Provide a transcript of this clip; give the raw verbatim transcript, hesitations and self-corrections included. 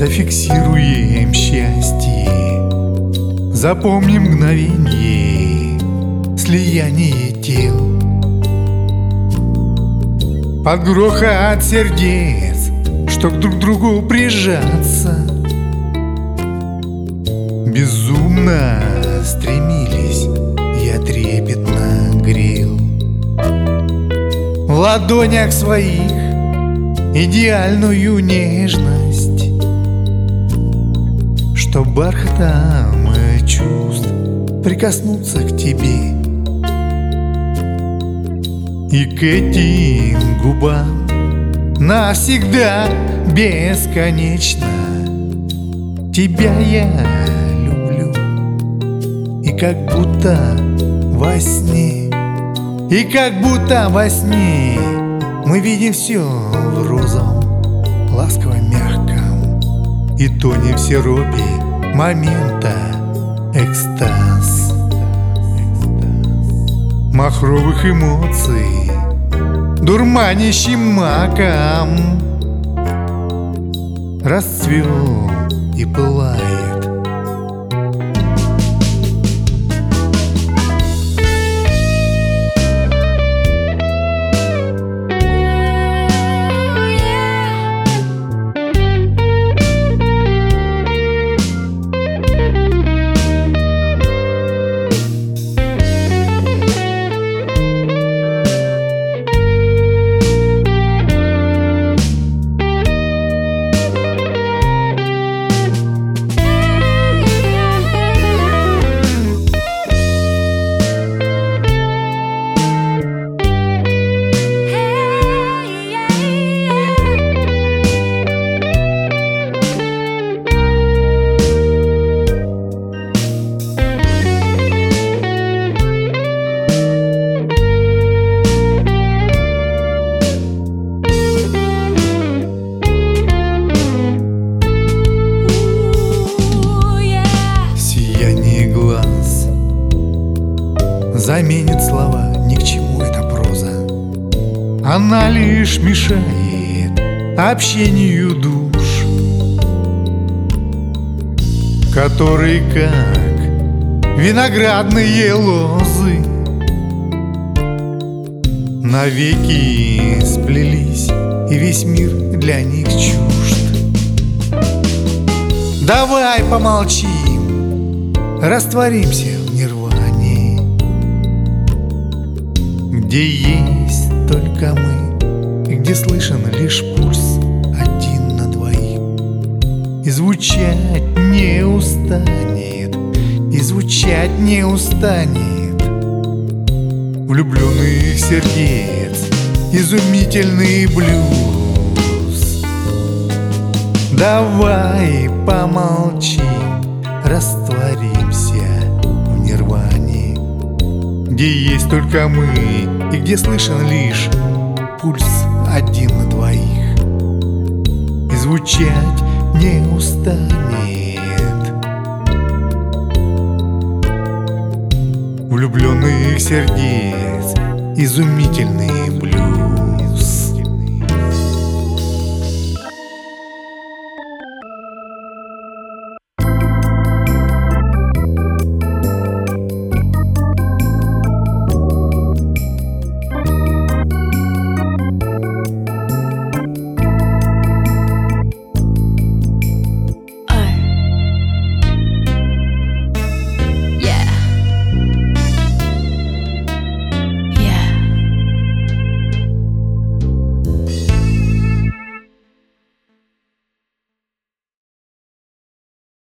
зафиксируем счастье, запомним мгновенье слияние тел. Под грохот сердец, чтоб друг к другу прижаться, безумно стремились, я трепетно грел в ладонях своих идеальную нежность, чтоб бархатом чувств прикоснуться к тебе. И к этим губам навсегда бесконечно тебя я люблю. И как будто во сне, и как будто во сне мы видим все в розовом, ласковом, мягком, и тонем в сиропе момента экстаз махровых эмоций, дурманящим маком расцвел и пылает. Заменит слова, ни к чему эта проза. Она лишь мешает общению душ, которые, как виноградные лозы, навеки сплелись, и весь мир для них чужд. Давай помолчим, растворимся в нирване, где есть только мы, и где слышен лишь пульс один на двоих. И звучать не устанет, и звучать не устанет влюбленных сердец изумительный блюз. Давай помолчим, растворимся в нирване, где есть только мы, и где слышен лишь пульс один на двоих. И звучать не устанет влюбленных сердец изумительный блюз.